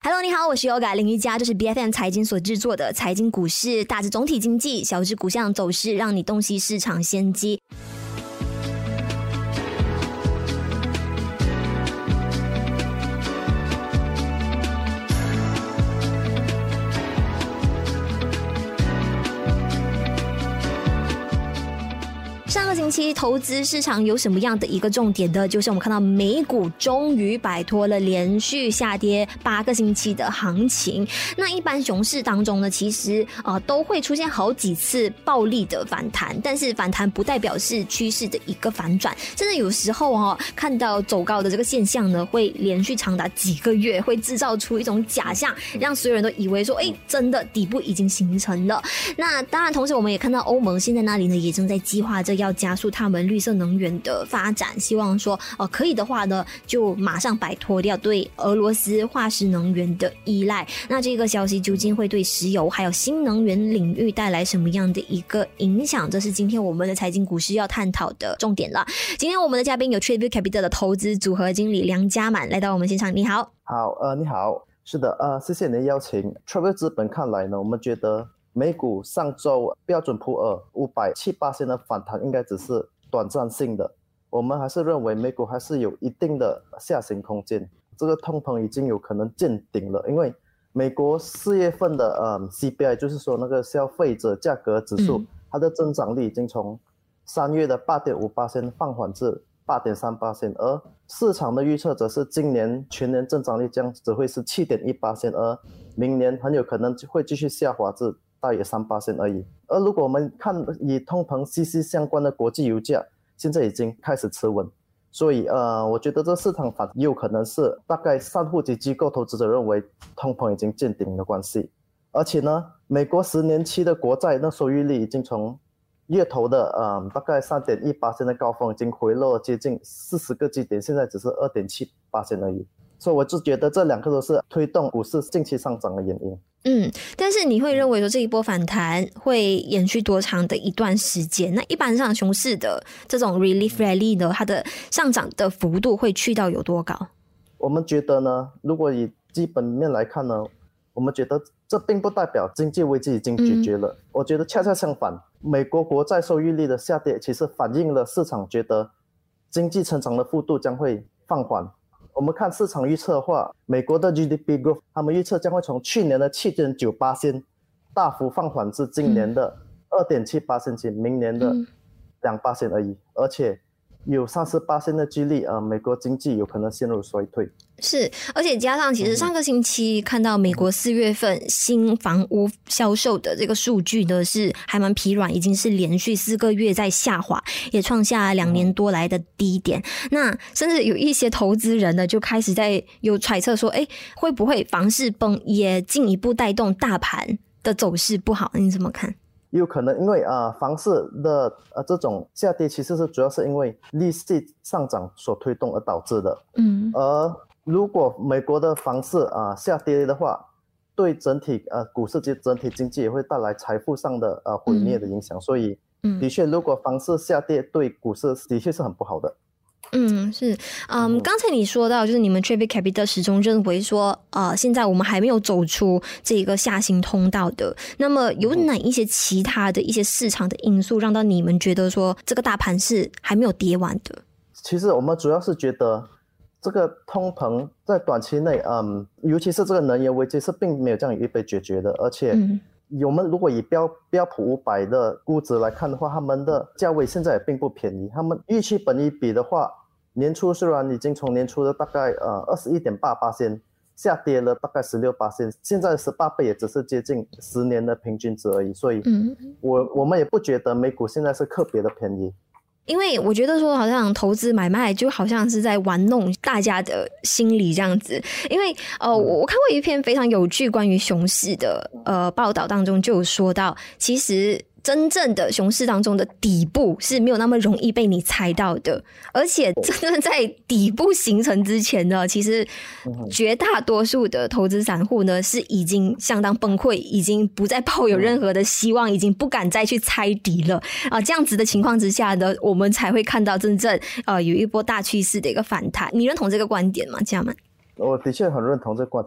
Hello， 你好，我是 Yoga 林瑜伽，这是 BFM 财经所制作的财经股市，大致总体经济，小至股项走势，让你洞悉市场先机。上个星期投资市场有什么样的一个重点呢？就是我们看到美股终于摆脱了连续下跌8个星期的行情。那一般熊市当中呢，其实都会出现好几次暴力的反弹，但是反弹不代表是趋势的一个反转，甚至有时候看到走高的这个现象呢，会连续长达几个月，会制造出一种假象，让所有人都以为说，真的底部已经形成了。那当然，同时我们也看到欧盟现在那里呢，也正在计划着要加速他们绿色能源的发展，希望说可以的话呢，就马上摆脱掉对俄罗斯化石能源的依赖。那这个消息究竟会对石油还有新能源领域带来什么样的一个影响？这是今天我们的财经股市要探讨的重点了。今天我们的嘉宾有 Tribute Capital 的投资组合经理梁家满来到我们现场。你好。 好，你好。是的，谢谢你的邀请。Tribute 资本看来呢，我们觉得美股上周标准普尔578%的反弹应该只是短暂性的，我们还是认为美股还是有一定的下行空间。这个通膨已经有可能见顶了，因为美国4月份的CPI 就是说那个消费者价格指数，它的增长率已经从3月的 8.5% 放缓至 8.3%， 而市场的预测则是今年全年增长率将只会是 7.1%， 而明年很有可能会继续下滑至大约 3% 而已。而如果我们看与通膨息息相关的国际油价，现在已经开始持稳，所以我觉得这市场反有可能是大概散户及机构投资者认为通膨已经见顶的关系。而且呢，美国10年期的国债那收益率已经从月头的大概 3.1% 的高峰已经回落接近40个基点，现在只是 2.7% 而已。所以我就觉得这两个都是推动股市近期上涨的原因。 但是你会认为说这一波反弹会延续多长的一段时间？那一般上熊市的这种 relief rally 呢，它的上涨的幅度会去到有多高？ 我们觉得呢，如果以基本面来看呢，我们觉得这并不代表经济危机已经解决了。我觉得恰恰相反，美国国债收益率的下跌其实反映了市场觉得经济成长的幅度将会放缓。我们看市场预测的话，美国的 GDP growth 他们预测将会从去年的 7.9% 大幅放缓至今年的 2.7% 及明年的 2% 而已，而且有 30% 的几率美国经济有可能陷入衰退。 是，而且加上其实上个星期看到美国4月份新房屋销售的这个数据呢是还蛮疲软，已经是连续4个月在下滑，也创下2年多来的低点。那甚至有一些投资人呢就开始在有揣测说，会不会房市崩也进一步带动大盘的走势不好？你怎么看？ 有可能，因为房市的这种下跌其实是主要是因为利息上涨所推动而导致的。而如果美国的房市下跌的话，对整体股市及整体经济也会带来财富上的毁灭的影响。所以的确如果房市下跌对股市的确是很不好的。 是，刚才你说到，就是你们 Tribute Capital 始终认为说，现在我们还没有走出这个下行通道的。那么有哪一些其他的一些市场的因素，让到你们觉得说这个大盘是还没有跌完的？ 其实我们主要是觉得这个通膨在短期内，尤其是这个能源危机是并没有这样被解决的，而且我们如果以标普500的估值来看的话，他们的价位现在也并不便宜。他们预期本益比的话，年初虽然已经从年初的大概21.8% 下跌了大概 16%， 现在18倍也只是接近10年的平均值而已。所以我们也不觉得美股现在是特别的便宜。 因为我觉得说好像投资买卖就好像是在玩弄大家的心理这样子。因为我看过一篇非常有趣关于熊市的报道当中就有说到，其实真正的熊市当中的底部是没有那么容易被你猜到的，而且真的在底部形成之前呢，其实绝大多数的投资散户呢是已经相当崩溃，已经不再抱有任何的希望，已经不敢再去猜底了这样子的情况之下呢，我们才会看到真正有一波大趋势的一个反弹。你认同这个观点吗，嘉满？ 我的确很认同这个观点。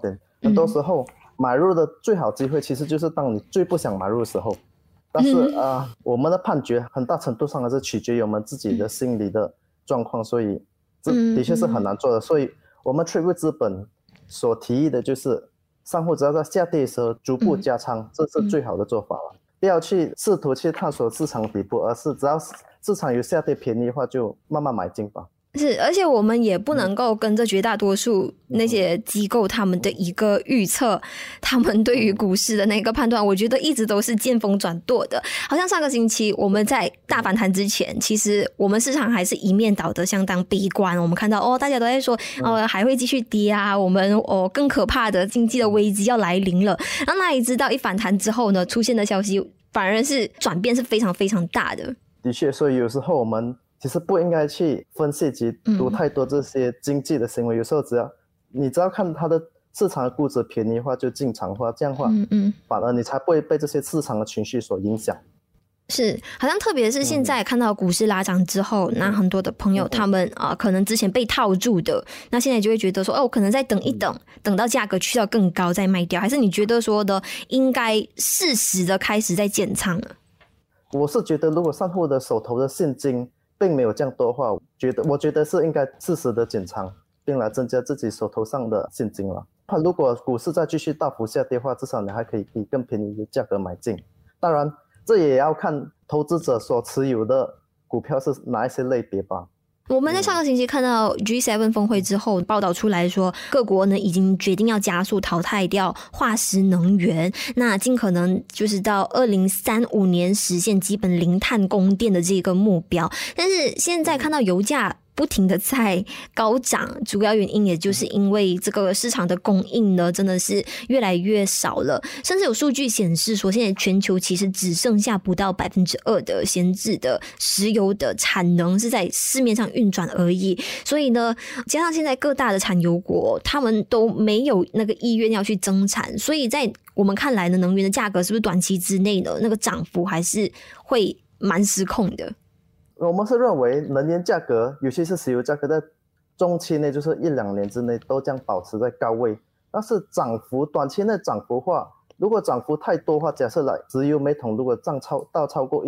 很多时候买入的最好机会其实就是当你最不想买入的时候。但是我们的判决很大程度上还是取决于我们自己的心理的状况，所以这的确是很难做的。所以我们 Trade 资本所提议的就是散户只要在下跌的时候逐步加仓，这是最好的做法了。不要去试图去探索市场底部，而是只要市场有下跌便宜的话就慢慢买进吧。 是，而且我们也不能够跟着绝大多数那些机构他们的一个预测，他们对于股市的那个判断，我觉得一直都是见风转舵的。好像上个星期我们在大反弹之前，其实我们市场还是一面倒的相当悲观，我们看到大家都在说还会继续跌啊，我们更可怕的经济的危机要来临了。然后哪里知道一反弹之后呢，出现的消息反而是转变是非常非常大的。 的确，所以有时候我们其实不应该去分析及读太多这些经济的行为，有时候只要看它的市场的估值便宜的话就进场的话，这样的话反而你才不会被这些市场的情绪所影响。 是，好像特别是现在看到股市拉涨之后，那很多的朋友他们可能之前被套住的，那现在就会觉得说我可能再等一等，等到价格去到更高再卖掉，还是你觉得说的应该适时的开始在减仓了？ 我是觉得如果散户的手头的现金并没有这样多的话，我觉得是应该适时的减仓，并来增加自己手头上的现金了。如果股市再继续大幅下跌的话，至少你还可以以更便宜的价格买进。当然这也要看投资者所持有的股票是哪一些类别吧。 我们在上个星期看到 G7 峰会之后报道出来说，各国呢已经决定要加速淘汰掉化石能源，那尽可能就是到2035年实现基本零碳供电的这个目标。但是现在看到油价不停的在高涨，主要原因也就是因为这个市场的供应呢真的是越来越少了，甚至有数据显示说现在全球其实只剩下不到 2% 的闲置的石油的产能是在市面上运转而已。所以呢，加上现在各大的产油国他们都没有那个意愿要去增产，所以在我们看来呢，能源的价格是不是短期之内呢那个涨幅还是会蛮失控的？ 我们是认为能源价格，尤其是石油价格，在中期内就是1-2年之内都将保持在高位。但是短期内涨幅的话，如果涨幅太多的话，假设石油每桶如果超过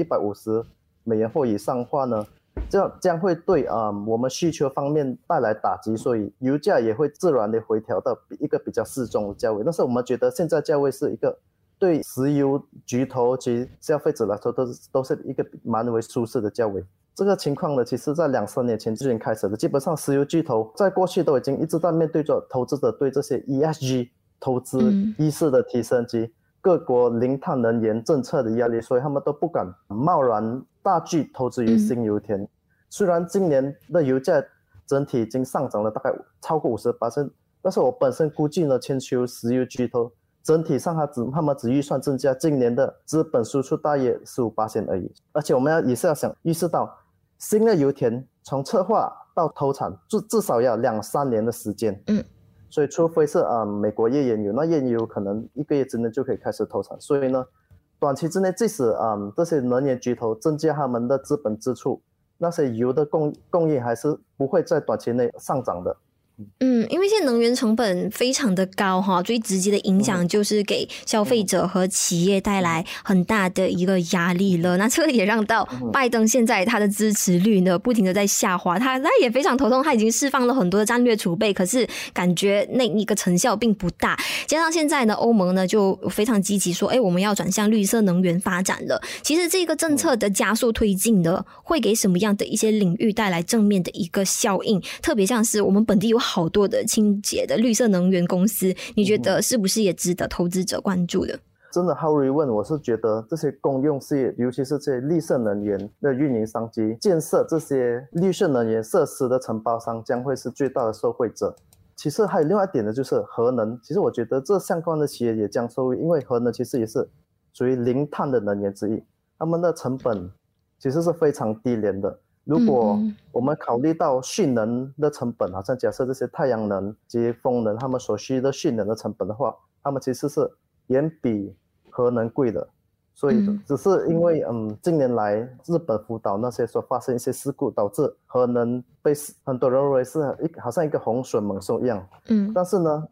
$150或以上的话呢，这将会对我们需求方面带来打击，所以油价也会自然的回调到一个比较适中的价位。但是我们觉得现在价位是一个对石油巨头及消费者来说都是一个蛮为舒适的价位。这个情况呢，其实在2-3年前就已经开始了。基本上石油巨头在过去都已经一直在面对着投资者对这些 ESG 投资意识的提升及各国零碳能源政策的压力，所以他们都不敢贸然大举投资于新油田。虽然今年的油价整体已经上涨了大概超过 50%， 但是我本身估计呢，全球石油巨头整体上他们只预算增加今年的资本输出大约 15% 而已。而且我们也是要预示到新的油田从策划到投产至少要2-3年的时间。所以除非是美国页岩油，那页岩油可能1个月之内就可以开始投产。所以呢，短期之内即使这些能源巨头增加他们的资本支出，那些油的供应还是不会在短期内上涨的。 因为现在能源成本非常的高哈，最直接的影响就是给消费者和企业带来很大的一个压力了。那这也让到拜登现在他的支持率呢不停的在下滑，他也非常头痛，他已经释放了很多的战略储备，可是感觉那一个成效并不大。加上现在呢，欧盟呢就非常积极说，我们要转向绿色能源发展了。其实这个政策的加速推进呢，会给什么样的一些领域带来正面的一个效应？特别像是我们本地有好多的清洁的绿色能源公司，你觉得是不是也值得投资者关注的？ 真的毫无疑问，我是觉得这些公用事业，尤其是这些绿色能源的运营商及建设这些绿色能源设施的承包商将会是最大的受惠者。其实还有另外一点呢，就是核能。其实我觉得这相关的企业也将受惠，因为核能其实也是属于零碳的能源之一，他们的成本其实是非常低廉的。如果我们考虑到蓄能的成本，好像假设这些太阳能及风能他们所需的蓄能的成本的话，他们其实是远比核能贵的。所以只是因为近年来日本福岛那些所发生一些事故，导致核能被很多人认为是好像一个洪水猛兽一样。但是呢，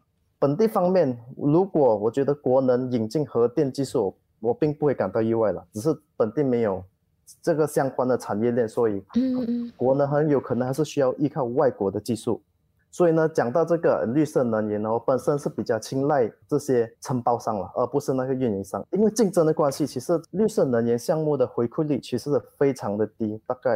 本地方面，如果我觉得国能引进核电技术，我并不会感到意外了，只是本地没有这个相关的产业链，所以国能很有可能还是需要依靠外国的技术。所以呢，讲到这个绿色能源呢，我本身是比较青睐这些承包商了，而不是那个运营商。因为竞争的关系，其实绿色能源项目的回馈率其实是非常的低，大概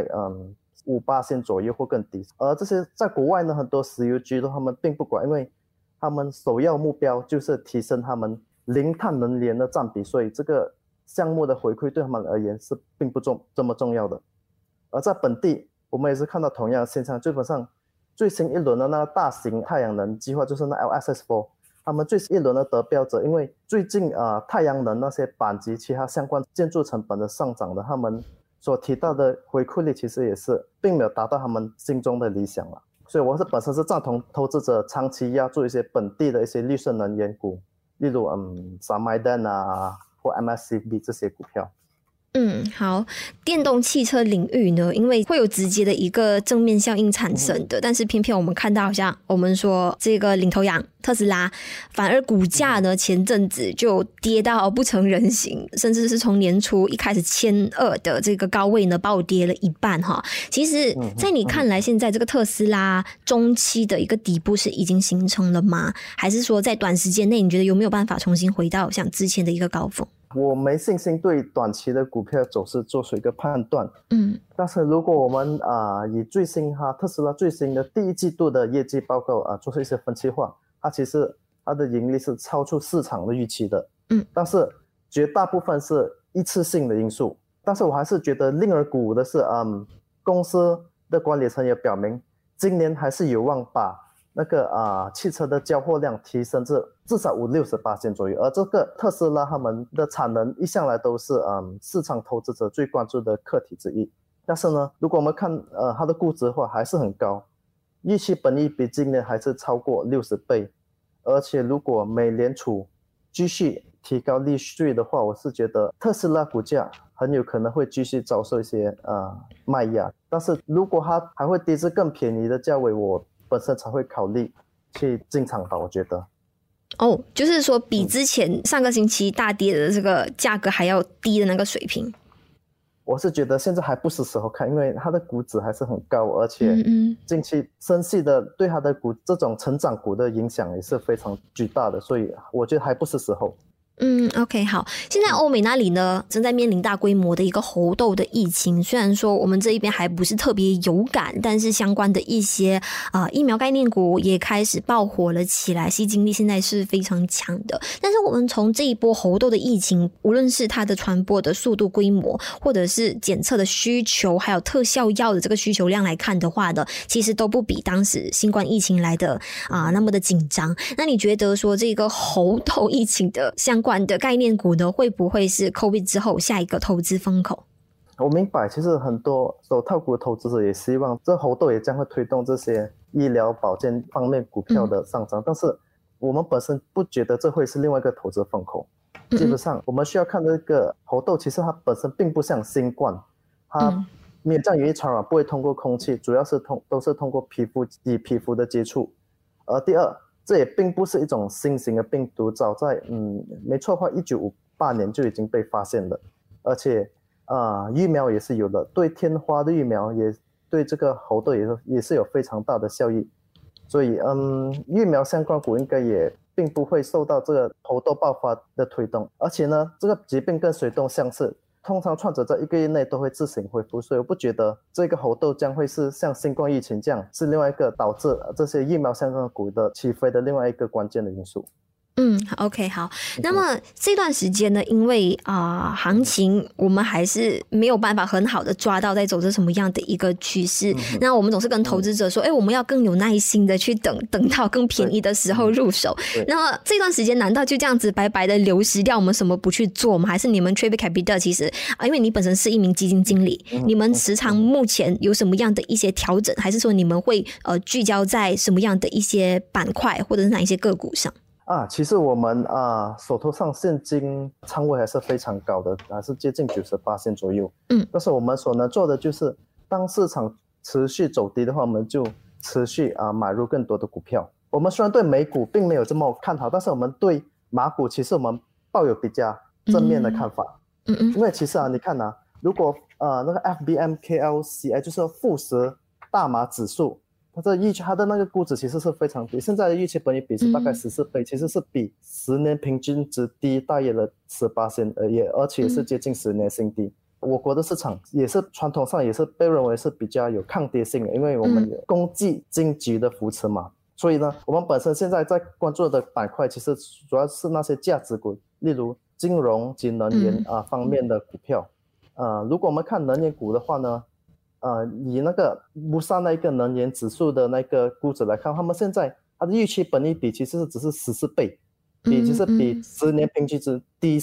5% 左右或更低。而这些在国外呢，很多石油局他们并不管，因为他们首要目标就是提升他们零碳能源的占比，所以这个项目的回馈对他们而言是并不这么重要的。而在本地，我们也是看到同样的现象，基本上最新一轮的那个大型太阳能计划就是那 LSS4， 他们最新一轮的得标者，因为最近太阳能那些板及其他相关建筑成本的上涨的，他们所提到的回馈率其实也是并没有达到他们心中的理想了。所以我本身是赞同投资者长期押注一些本地的一些绿色能源股，例如Samadan 或 MSCB 这些股票。 好，电动汽车领域呢，因为会有直接的一个正面效应产生的，但是偏偏我们看到，好像我们说这个领头羊特斯拉，反而股价呢前阵子就跌到不成人形，甚至是从年初一开始1200的这个高位呢暴跌了一半哈。其实，在你看来，现在这个特斯拉中期的一个底部是已经形成了吗？还是说在短时间内，你觉得有没有办法重新回到像之前的一个高峰？ 我没信心对短期的股票走势做出一个判断。但是如果我们以特斯拉最新的第一季度的业绩报告做出一些分析化，它其实它的盈利是超出市场的预期的。但是绝大部分是一次性的因素。但是我还是觉得令人鼓舞的是，公司的管理层也表明，今年还是有望把那个汽车的交货量提升至少50-60% 左右，而这个特斯拉他们的产能一向来都是市场投资者最关注的课题之一。但是呢，如果我们看它的估值的话还是很高，预期本益比今年还是超过60倍，而且如果美联储继续提高利率的话，我是觉得特斯拉股价很有可能会继续遭受一些卖压。但是如果它还会跌至更便宜的价位，我本身才会考虑去进场吧，我觉得。 就是说比之前上个星期大跌的这个价格还要低的那个水平。 我是觉得现在还不是时候看，因为它的估值还是很高，而且近期升息的对它的这种成长股的影响也是非常巨大的，所以我觉得还不是时候。 OK， 好。现在欧美那里呢，正在面临大规模的一个猴痘的疫情。虽然说我们这一边还不是特别有感，但是相关的一些疫苗概念股也开始爆火了起来，吸金力现在是非常强的。但是我们从这一波猴痘的疫情，无论是它的传播的速度、规模，或者是检测的需求，还有特效药的这个需求量来看的话呢，其实都不比当时新冠疫情来的那么的紧张。那你觉得说这个猴痘疫情的相关的概念股呢，会不会是 COVID 之后下一个投资风口？ 我明白，其实很多手套股的投资者也希望这猴痘也将会推动这些医疗保健方面股票的上涨，但是我们本身不觉得这会是另外一个投资风口。基本上我们需要看这个猴痘，其实它本身并不像新冠，它没有这样容易传染，不会通过空气，主要是都是通过皮肤的接触。而第二，这也并不是一种新型的病毒，早在没错的话1958年就已经被发现了，而且疫苗也是有的，对天花的疫苗也对这个猴痘也是有非常大的效益，所以疫苗相关股应该也并不会受到这个猴痘爆发的推动。而且呢，这个疾病跟水痘相似，通常患者在1个月内都会自行恢复，所以我不觉得这个猴痘将会是像新冠疫情这样是另外一个导致这些疫苗相关的股的起飞的另外一个关键的因素。 OK， 好。那么这段时间呢，因为行情我们还是没有办法很好的抓到在走着什么样的一个趋势。那我们总是跟投资者说，我们要更有耐心的去等到更便宜的时候入手。那么这段时间难道就这样子白白的流失掉，我们什么不去做吗？还是你们 Trade Capital 其实因为你本身是一名基金经理，你们时常目前有什么样的一些调整，还是说你们会聚焦在什么样的一些板块或者是哪一些个股上？ 其实我们手头上现金仓位还是非常高的，还是接近90% 左右。但是我们所能做的就是，当市场持续走低的话，我们就持续买入更多的股票。 我们虽然对美股并没有这么看好，但是我们对马股其实我们抱有比较正面的看法。因为其实你看如果那个 FBMKLCI 就是富时大马指数，它的那个估值其实是非常低，现在的预期本益比是大概14倍，其实是比10年平均值低大约了18%而且也是接近10年新低。我国的市场也是传统上也是被认为是比较有抗跌性的，因为我们有公积金局的扶持嘛。所以呢，我们本身现在在关注的板块其实主要是那些价值股，例如金融及能源方面的股票。如果我们看能源股的话呢，以那个布萨那个能源指数的那个估值来看，他们现在它的预期本益比其实只是14倍，就是比10年平均值低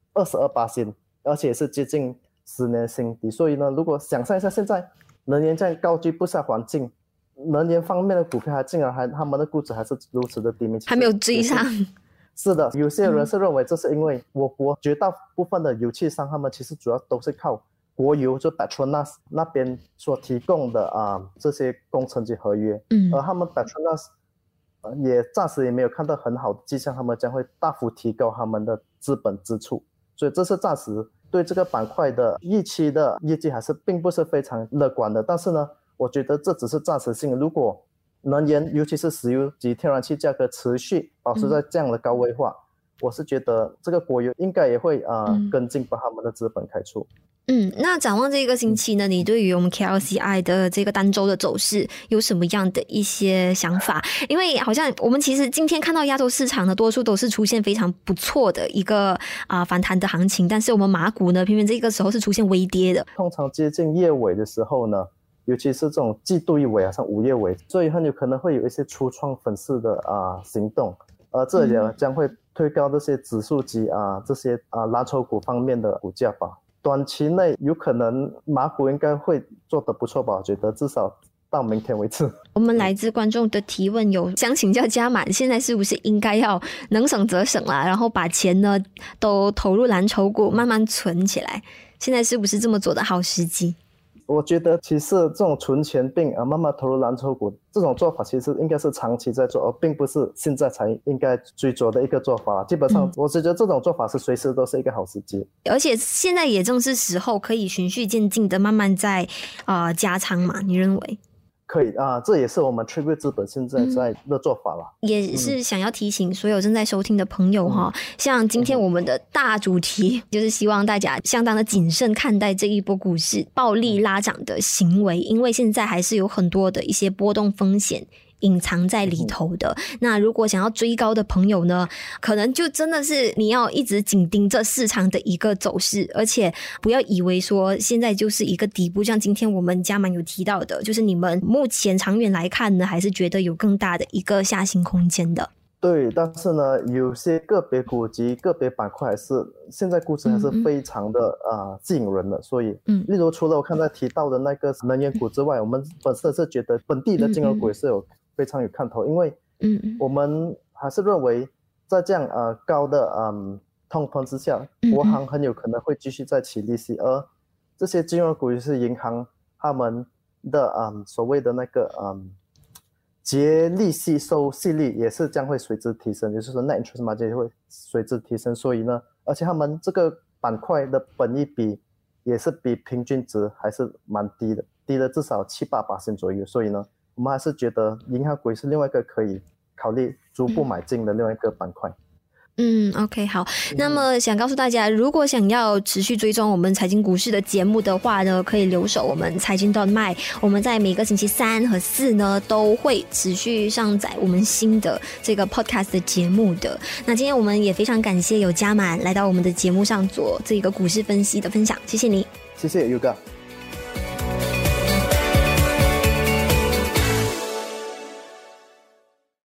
22%，而且是接近10年新低。所以呢，如果想象一下现在能源在高居不下环境，能源方面的股票竟然他们的估值还是如此的低迷， 还没有追上。 是的，有些人是认为这是因为我国绝大部分的油气商他们其实主要都是靠国油就 Petronas 那边所提供的这些工程及合约，而他们 Petronas 也暂时也没有看到很好的迹象，他们将会大幅提高他们的资本支出，所以这是暂时对这个板块的预期的业绩还是并不是非常乐观的。但是呢，我觉得这只是暂时性的，如果能源尤其是石油及天然气价格持续保持在这样的高位化，我是觉得这个国油应该也会跟进把他们的资本开出。 那展望这个星期呢，你对于我们 KLCI 的这个单周的走势有什么样的一些想法？因为好像我们其实今天看到亚洲市场呢，多数都是出现非常不错的一个反弹的行情，但是我们马股呢，偏偏这个时候是出现微跌的。 通常接近月尾的时候呢，尤其是这种季度一尾像5月尾，所以很有可能会有一些初创粉丝的行动，而这也将会推高这些指数及这些蓝筹股方面的股价吧。短期内有可能马股应该会做得不错吧，我觉得至少到明天为止。 我们来自观众的提问有想请教加满，现在是不是应该要能省则省啦，然后把钱呢都投入蓝筹股慢慢存起来，现在是不是这么做的好时机？ 我觉得其实这种存钱并慢慢投入蓝筹股这种做法其实应该是长期在做，而并不是现在才应该追逐的一个做法。基本上我觉得这种做法是随时都是一个好时机， 而且现在也正是时候可以循序渐进的慢慢在加仓嘛，你认为？ 可以这也是我们 Tribute 资本现在在的做法了。 也是想要提醒所有正在收听的朋友像今天我们的大主题就是希望大家相当的谨慎看待这一波股市暴力拉涨的行为，因为现在还是有很多的一些波动风险隐藏在里头的。那如果想要追高的朋友呢，可能就真的是你要一直紧盯着市场的一个走势，而且不要以为说现在就是一个底部，像今天我们加满有提到的，就是你们目前长远来看呢，还是觉得有更大的一个下行空间的。 对，但是呢，有些个别股及个别板块还是现在估值还是非常的吸引人的，所以例如除了我刚才提到的那个能源股之外，我们本身是觉得本地的金融股也是有非常有看头，因为我们还是认为在这样高的通膨之下，国行很有可能会继续再起利息，而这些金融股也是银行他们的所谓的那个结利息收息率也是将会随之提升，也就是说 net interest margin 也会随之提升，所以呢，而且他们这个板块的本益比也是比平均值还是蛮低的，低了至少7-8% 左右，所以呢，我们还是觉得银行股是另外一个可以考虑逐步买进的另外一个板块。 OK 好，那么想告诉大家，如果想要持续追踪我们财经股市的节目的话呢，可以留守我们财经.my，我们在每个星期3和4呢都会持续上载我们新的这个 podcast 的节目的。那今天我们也非常感谢有加满来到我们的节目上做这个股市分析的分享，谢谢你。 谢谢 Yuga。